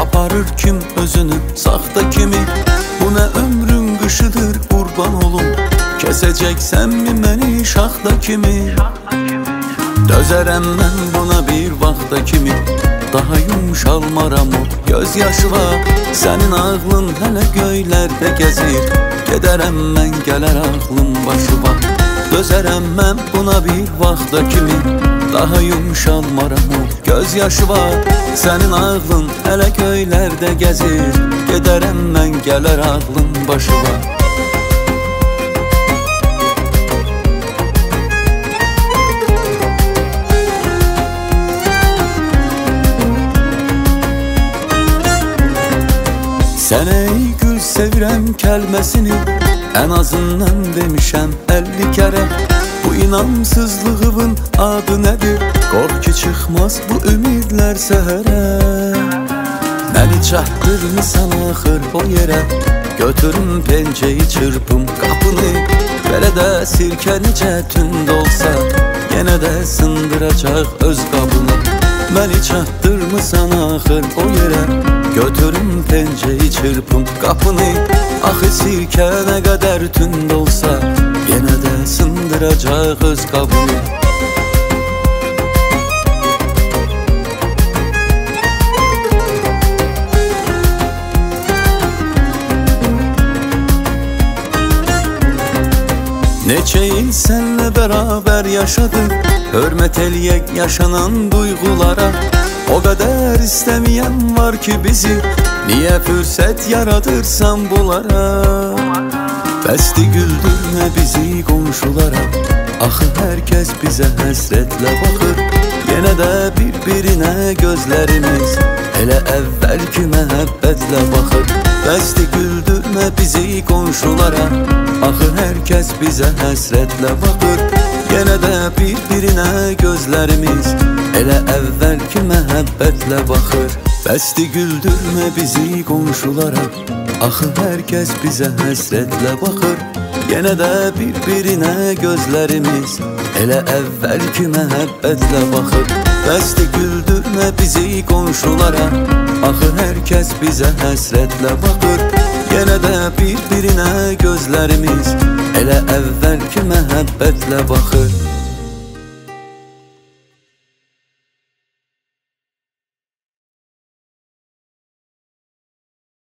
aparır kim özünü saxta kimi? Bu nə ömrün qışıdır qurban olum, kesəcəksən mi məni şaxta kimi? Dözərəm mən buna bir vaxta kimi, daha yumşalmaram o göz yaşıva. Sənin ağlın hələ göylərdə gəzir, gedərəm mən gələr ağlım başıva. Dözərəm mən buna bir vaxta kimi, daha yumşalmaram o göz yaşıva. Sənin ağlın hələ göylərdə gəzir, gedərəm mən gələr ağlım başıva. Sənə ey gül sevirəm kəlməsini ən azından demişəm 50 kərə. Bu inamsızlığımın adı nədir? Qorx ki çıxmaz bu ümidlər səhərə. Məni çatdırmısan axır o yerə, götürüm pençeyi çırpım qapını. Belə də sirkə necə tünd olsa, yenə də sındıracaq öz qabını. Məni çatdırmısan axır o yerə, götürüm pençeyi çırpım qapını. Axı sirkə nə qədər tünd olsa, yenə də sındıracaq öz qabını. Neçə il sənlə bərabər yaşadık, hörmət eləyək yaşanan duyğulara. O qədər istəməyən var ki bizi, niyə fürsət yaradırsan bunlara? Bəsdi güldürmə bizi qonşulara, axı hər kəs bizə həsrətlə baxır. Yenə də bir-birinə gözlərimiz elə əvvəlki məhəbbətlə baxır. Bəsdi güldürmə bizi qonşulara, axı hər kəs bizə həsrətlə baxır. Yenə də bir-birinə gözlərimiz elə əvvəlki məhəbbətlə baxır. Bəsdi güldürmə bizi qonşulara, axı hər kəs bizə həsrətlə baxır. Yenə də bir-birinə gözlərimiz elə əvvəlki məhəbbətlə baxır. Bəsdi güldürmə bizi qonşulara, axı hər kəs bizə həsrətlə baxır. Yenə də bir-birinə gözlərimiz elə əvvəlki məhəbbətlə baxır.